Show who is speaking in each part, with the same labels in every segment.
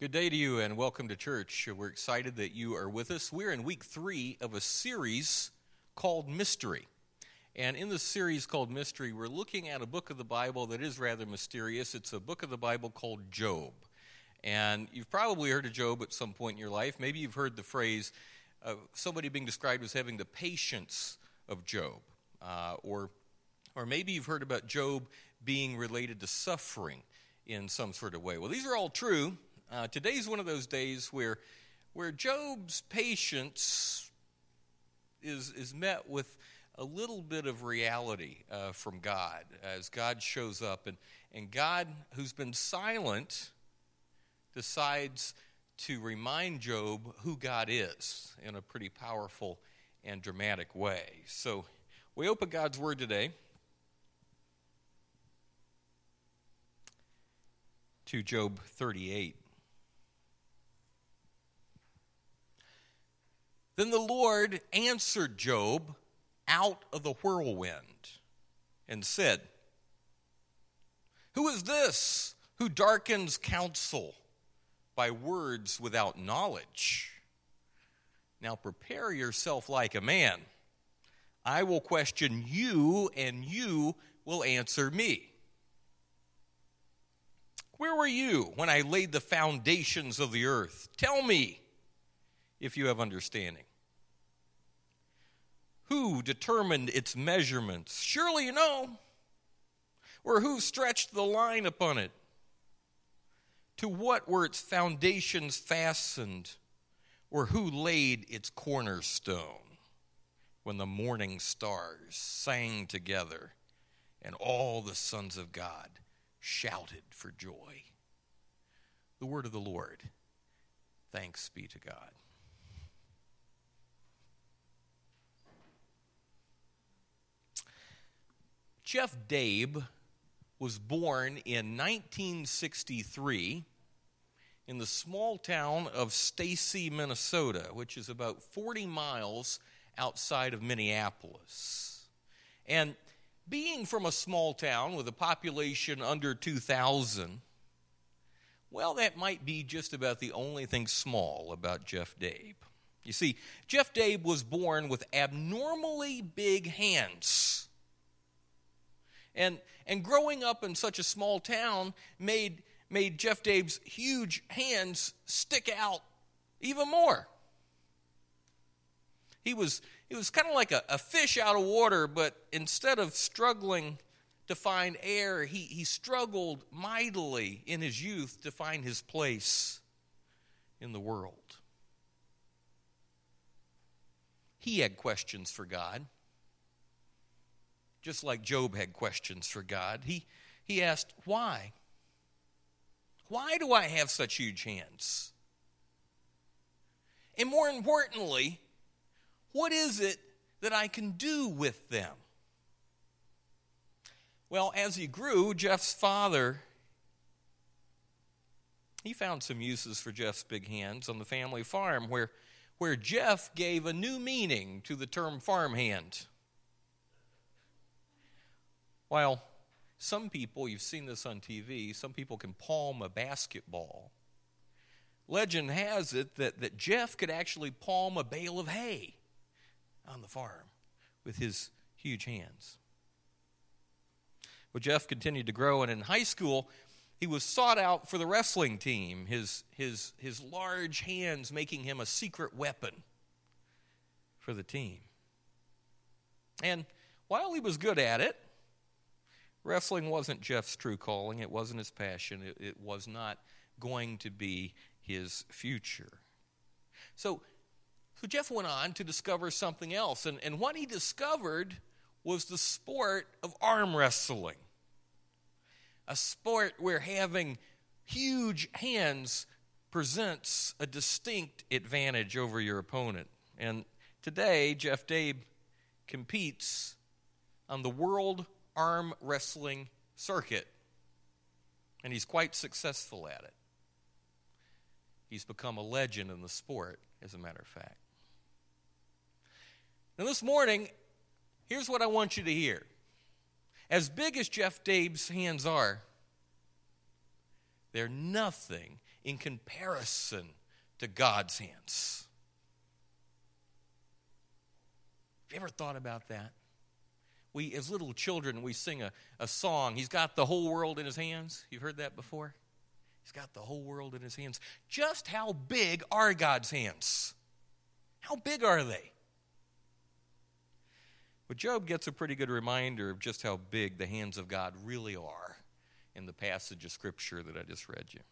Speaker 1: Good day to you and welcome to church. We're excited that you are with us. We're in week 3 of a series called Mystery. And in this series called Mystery, we're looking at a book of the Bible that is rather mysterious. It's a book of the Bible called Job. And you've probably heard of Job at some point in your life. Maybe you've heard the phrase somebody being described as having the patience of Job. Or maybe you've heard about Job being related to suffering in some sort of way. Well, these are all true. Today's one of those days where Job's patience is met with a little bit of reality from God as God shows up. And God, who's been silent, decides to remind Job who God is in a pretty powerful and dramatic way. So we open God's Word today to Job 38. Then the Lord answered Job out of the whirlwind and said, "Who is this who darkens counsel by words without knowledge? Now prepare yourself like a man. I will question you, and you will answer me. Where were you when I laid the foundations of the earth? Tell me if you have understanding. Who determined its measurements? Surely you know. Or who stretched the line upon it? To what were its foundations fastened? Or who laid its cornerstone when the morning stars sang together and all the sons of God shouted for joy?" The word of the Lord. Thanks be to God. Jeff Dabe was born in 1963 in the small town of Stacy, Minnesota, which is about 40 miles outside of Minneapolis. And being from a small town with a population under 2,000, well, that might be just about the only thing small about Jeff Dabe. You see, Jeff Dabe was born with abnormally big hands. And growing up in such a small town made Jeff Dabe's huge hands stick out even more. He was kind of like a fish out of water, but instead of struggling to find air, he struggled mightily in his youth to find his place in the world. He had questions for God, just like Job had questions for God. He asked, why? Why do I have such huge hands? And more importantly, what is it that I can do with them? Well, as he grew, Jeff's father, he found some uses for Jeff's big hands on the family farm where Jeff gave a new meaning to the term farmhand. While some people, you've seen this on TV, some people can palm a basketball. Legend has it that Jeff could actually palm a bale of hay on the farm with his huge hands. Well, Jeff continued to grow, and in high school, he was sought out for the wrestling team, his large hands making him a secret weapon for the team. And while he was good at it, wrestling wasn't Jeff's true calling. It wasn't his passion. It was not going to be his future. So Jeff went on to discover something else. And what he discovered was the sport of arm wrestling. A sport where having huge hands presents a distinct advantage over your opponent. And today, Jeff Dabe competes on the world arm wrestling circuit, and he's quite successful at it. He's become a legend in the sport, as a matter of fact. Now this morning, here's what I want you to hear. As big as Jeff Dabe's hands are, They're nothing in comparison to God's hands. Have you ever thought about that? We, as little children, we sing a song, He's got the whole world in His hands. You've heard that before? He's got the whole world in His hands. Just how big are God's hands? How big are they? But Job gets a pretty good reminder of just how big the hands of God really are in the passage of Scripture that I just read you.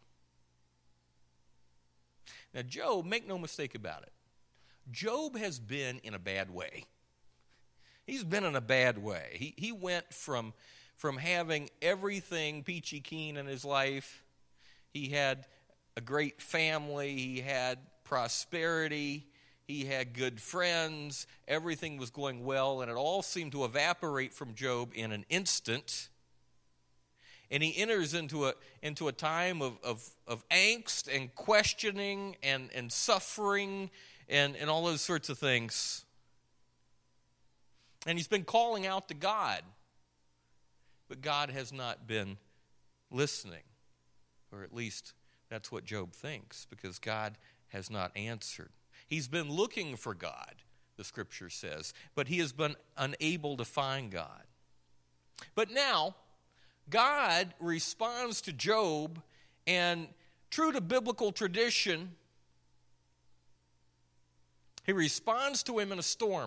Speaker 1: Now, Job, make no mistake about it, Job has been in a bad way. He's been in a bad way. He went from having everything peachy keen in his life. He had a great family. He had prosperity. He had good friends. Everything was going well, and it all seemed to evaporate from Job in an instant. And he enters into a time of angst and questioning and suffering and all those sorts of things. And he's been calling out to God, but God has not been listening, or at least that's what Job thinks, because God has not answered. He's been looking for God, the Scripture says, but he has been unable to find God. But now, God responds to Job, and true to biblical tradition, he responds to him in a storm.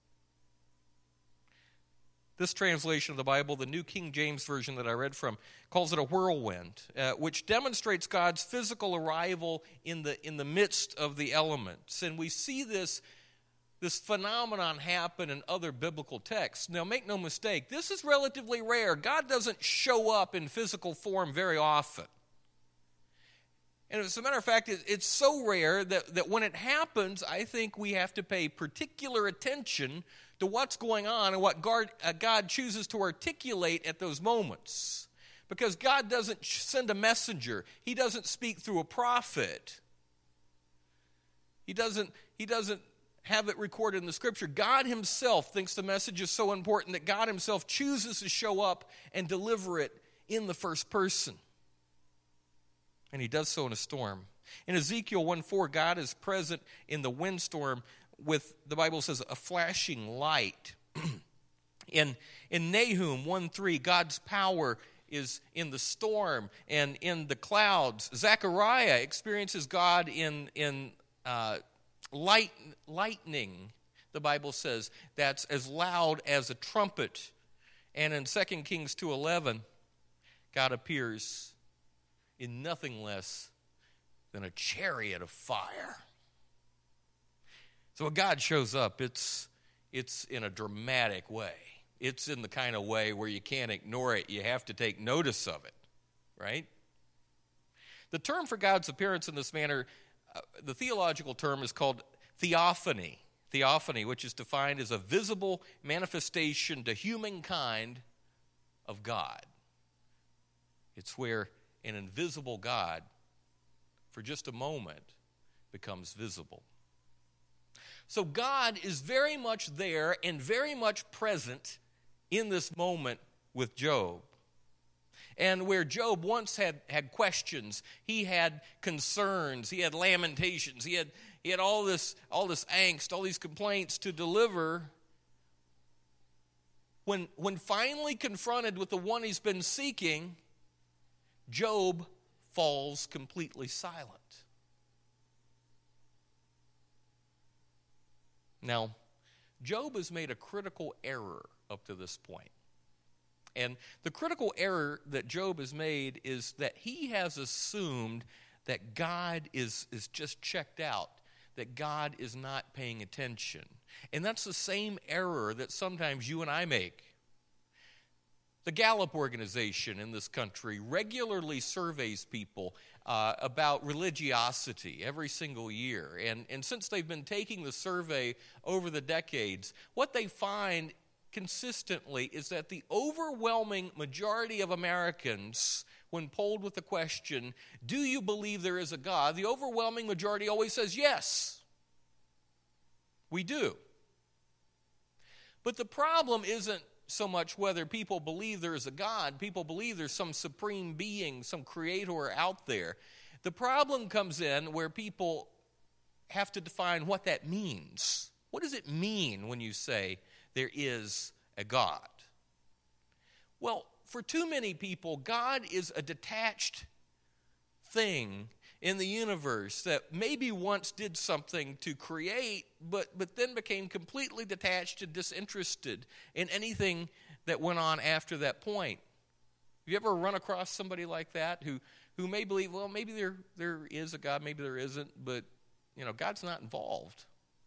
Speaker 1: This translation of the Bible, the New King James Version that I read from, calls it a whirlwind, which demonstrates God's physical arrival in the midst of the elements. And we see this phenomenon happen in other biblical texts. Now, make no mistake, this is relatively rare. God doesn't show up in physical form very often. And as a matter of fact, it's so rare that when it happens, I think we have to pay particular attention to what's going on and what God chooses to articulate at those moments. Because God doesn't send a messenger. He doesn't speak through a prophet. He doesn't have it recorded in the Scripture. God himself thinks the message is so important that God himself chooses to show up and deliver it in the first person. And he does so in a storm. In Ezekiel 1:4, God is present in the windstorm with, the Bible says, a flashing light. In Nahum 1:3, God's power is in the storm and in the clouds. Zechariah experiences God in lightning, the Bible says, that's as loud as a trumpet. And in 2 Kings 2:11, God appears in nothing less than a chariot of fire. So when God shows up, it's in a dramatic way. It's in the kind of way where you can't ignore it. You have to take notice of it, right? The term for God's appearance in this manner, the theological term is called theophany. Theophany, which is defined as a visible manifestation to humankind of God. It's where an invisible God, for just a moment, becomes visible. So God is very much there and very much present in this moment with Job. And where Job once had questions, he had concerns, he had lamentations, he had all this angst, all these complaints to deliver. When finally confronted with the one he's been seeking, Job falls completely silent. Now, Job has made a critical error up to this point. And the critical error that Job has made is that he has assumed that God is just checked out, that God is not paying attention. And that's the same error that sometimes you and I make. The Gallup organization in this country regularly surveys people about religiosity every single year. And since they've been taking the survey over the decades, what they find consistently is that the overwhelming majority of Americans, when polled with the question, do you believe there is a God? The overwhelming majority always says, yes, we do. But the problem isn't so much whether people believe there is a God, people believe there's some supreme being, some creator out there. The problem comes in where people have to define what that means. What does it mean when you say there is a God? Well, for too many people, God is a detached thing in the universe that maybe once did something to create, but then became completely detached and disinterested in anything that went on after that point. Have you ever run across somebody like that who may believe, well, maybe there is a God, maybe there isn't, but God's not involved.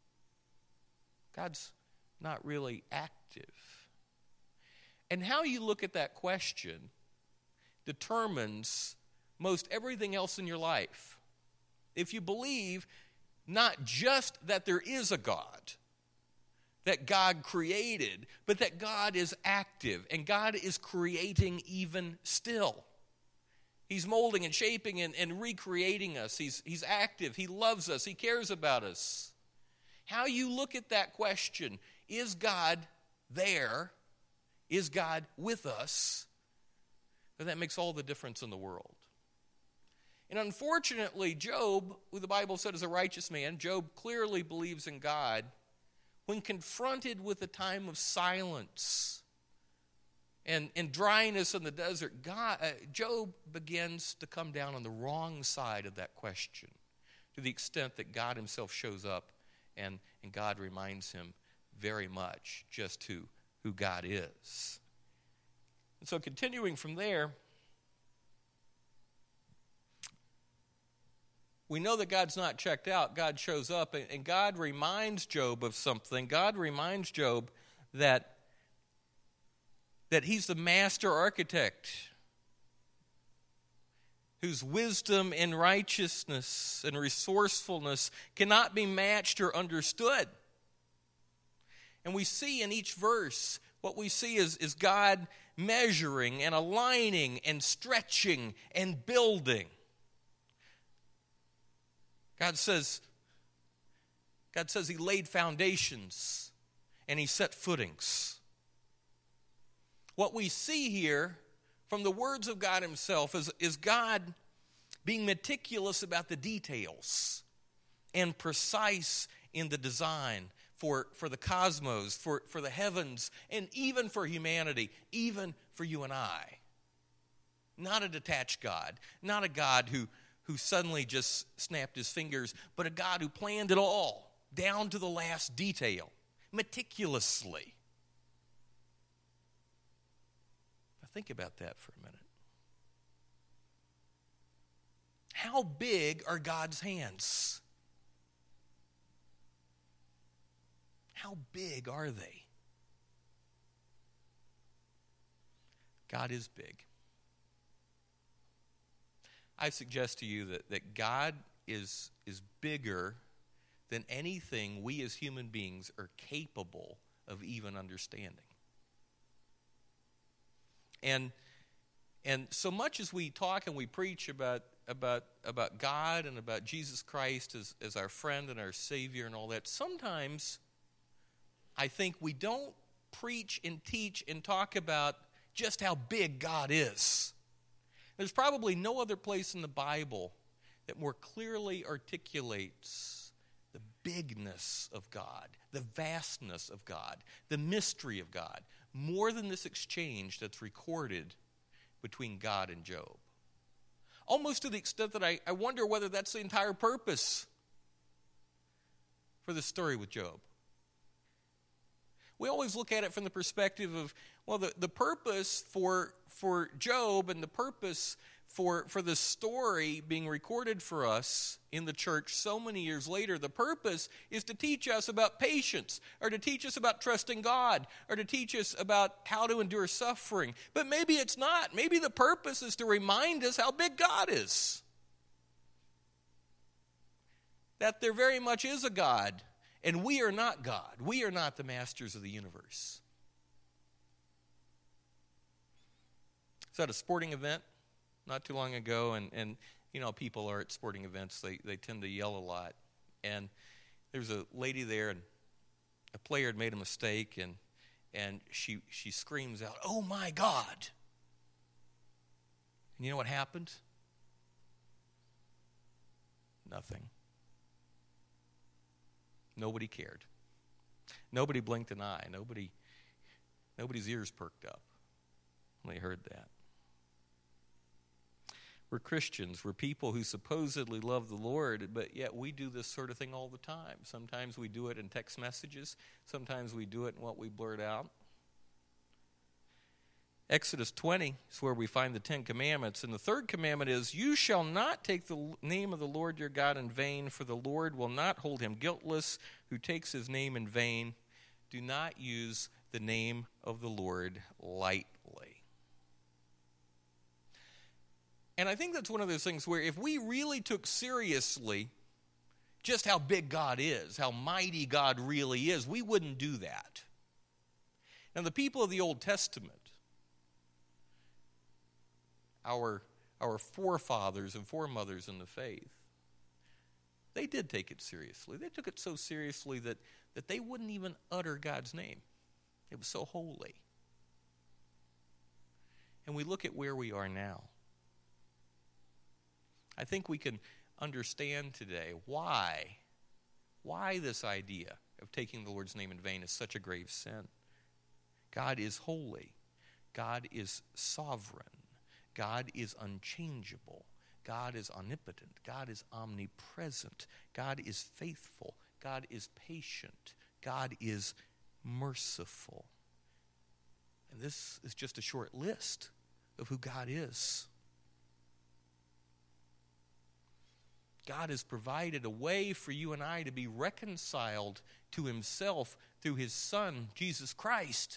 Speaker 1: God's not really active. And how you look at that question determines most everything else in your life. If you believe not just that there is a God, that God created, but that God is active and God is creating even still. He's molding and shaping and recreating us. He's active. He loves us. He cares about us. How you look at that question, is God there? Is God with us? But that makes all the difference in the world. And unfortunately, Job, who the Bible said is a righteous man, Job clearly believes in God. When confronted with a time of silence and dryness in the desert, Job begins to come down on the wrong side of that question, to the extent that God himself shows up and God reminds him very much just who God is. And so continuing from there, we know that God's not checked out. God shows up, and God reminds Job of something. God reminds Job that he's the master architect whose wisdom and righteousness and resourcefulness cannot be matched or understood. And we see in each verse, what we see is God measuring and aligning and stretching and building. God says he laid foundations and he set footings. What we see here from the words of God himself is God being meticulous about the details and precise in the design for the cosmos, for the heavens, and even for humanity, even for you and I. Not a detached God, not a God who suddenly just snapped his fingers, but a God who planned it all, down to the last detail, meticulously. Now think about that for a minute. How big are God's hands? How big are they? God is big. I suggest to you that God is bigger than anything we as human beings are capable of even understanding. And so much as we talk and we preach about God and about Jesus Christ as our friend and our Savior and all that, sometimes I think we don't preach and teach and talk about just how big God is. There's probably no other place in the Bible that more clearly articulates the bigness of God, the vastness of God, the mystery of God, more than this exchange that's recorded between God and Job. Almost to the extent that I wonder whether that's the entire purpose for the story with Job. We always look at it from the perspective of, well, the purpose for Job and the purpose for this story being recorded for us in the church so many years later, the purpose is to teach us about patience, or to teach us about trusting God, or to teach us about how to endure suffering. But maybe it's not. Maybe the purpose is to remind us how big God is. That there very much is a God, and we are not God. We are not the masters of the universe. I was at a sporting event not too long ago, and people are at sporting events. They tend to yell a lot. And there's a lady there, and a player had made a mistake, and and she screams out, "Oh my God!" And you know what happened? Nothing. Nobody cared. Nobody blinked an eye. Nobody's ears perked up when they heard that. We're Christians. We're people who supposedly love the Lord, but yet we do this sort of thing all the time. Sometimes we do it in text messages. Sometimes we do it in what we blurt out. Exodus 20 is where we find the 10 Commandments. And the third commandment is, "You shall not take the name of the Lord your God in vain, for the Lord will not hold him guiltless who takes his name in vain." Do not use the name of the Lord lightly. And I think that's one of those things where if we really took seriously just how big God is, how mighty God really is, we wouldn't do that. Now, the people of the Old Testament, our forefathers and foremothers in the faith, they did take it seriously. They took it so seriously that they wouldn't even utter God's name. It was so holy. And we look at where we are now. I think we can understand today why this idea of taking the Lord's name in vain is such a grave sin. God is holy. God is sovereign. God is unchangeable. God is omnipotent. God is omnipresent. God is faithful. God is patient. God is merciful. And this is just a short list of who God is. God has provided a way for you and I to be reconciled to himself through his Son, Jesus Christ.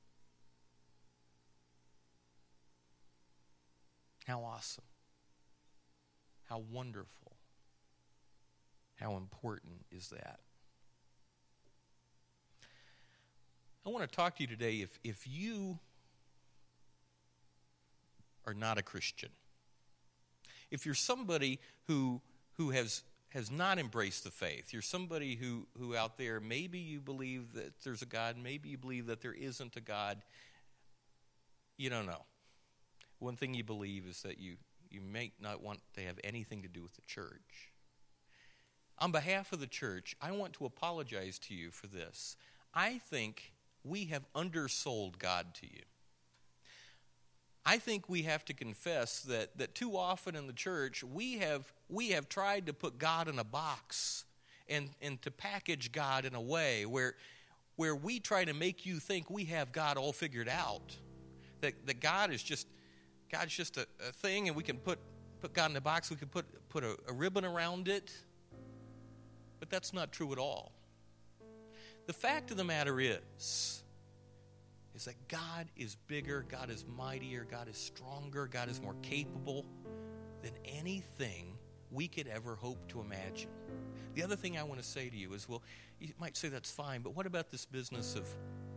Speaker 1: How awesome. How wonderful. How important is that? I want to talk to you today if you are not a Christian. If you're somebody who has not embraced the faith, you're somebody who out there, maybe you believe that there's a God, maybe you believe that there isn't a God, you don't know. One thing you believe is that you may not want to have anything to do with the church. On behalf of the church, I want to apologize to you for this. I think we have undersold God to you. I think we have to confess that too often in the church, we have tried to put God in a box and to package God in a way where we try to make you think we have God all figured out. That God's just a thing, and we can put God in a box, we can put a ribbon around it. But that's not true at all. The fact of the matter is that God is bigger, God is mightier, God is stronger, God is more capable than anything we could ever hope to imagine. The other thing I want to say to you is, well, you might say that's fine, but what about this business of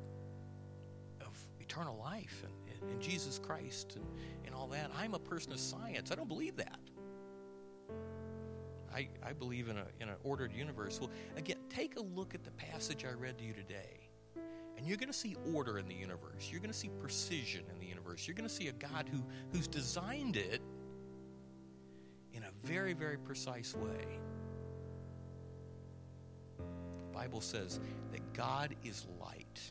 Speaker 1: eternal life and Jesus Christ and all that? I'm a person of science. I don't believe that. I believe in an ordered universe. Well, again, take a look at the passage I read to you today. And you're going to see order in the universe. You're going to see precision in the universe. You're going to see a God who's designed it in a very, very precise way. The Bible says that God is light.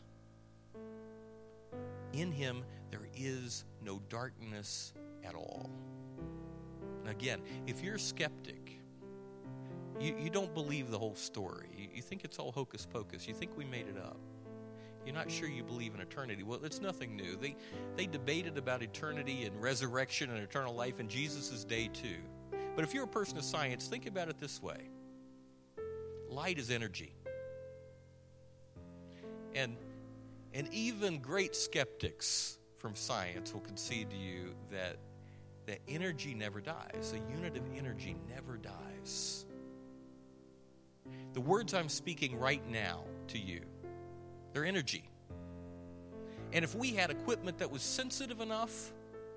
Speaker 1: In him there is no darkness at all. And again, if you're a skeptic, you don't believe the whole story. You think it's all hocus pocus. You think we made it up. You're not sure you believe in eternity. Well, it's nothing new. They debated about eternity and resurrection and eternal life in Jesus' day too. But if you're a person of science, think about it this way. Light is energy. And even great skeptics from science will concede to you that energy never dies. A unit of energy never dies. The words I'm speaking right now to you, they're energy. And if we had equipment that was sensitive enough,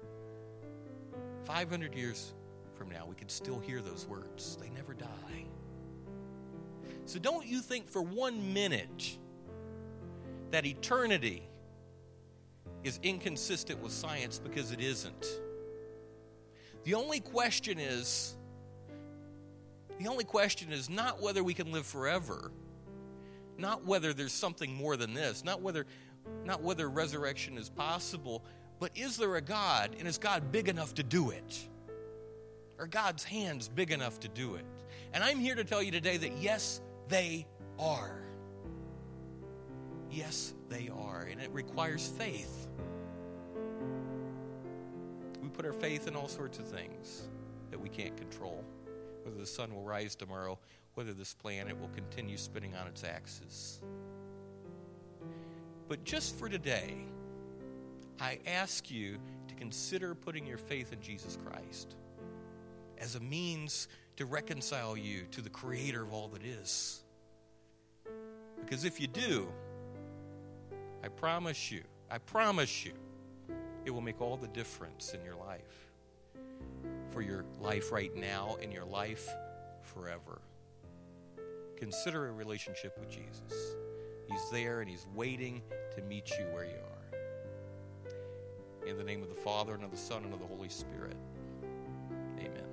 Speaker 1: 500 years from now, we could still hear those words. They never die. So don't you think for 1 minute that eternity is inconsistent with science, because it isn't. The only question is not whether we can live forever, not whether there's something more than this, not whether resurrection is possible, but is there a God, and is God big enough to do it? Are God's hands big enough to do it? And I'm here to tell you today that yes, they are. Yes, they are, and it requires faith. We put our faith in all sorts of things that we can't control. Whether the sun will rise tomorrow, whether this planet will continue spinning on its axis. But just for today, I ask you to consider putting your faith in Jesus Christ as a means to reconcile you to the Creator of all that is. Because if you do, I promise you, it will make all the difference in your life. For your life right now and your life forever. Consider a relationship with Jesus. He's there and He's waiting to meet you where you are. In the name of the Father, and of the Son, and of the Holy Spirit. Amen.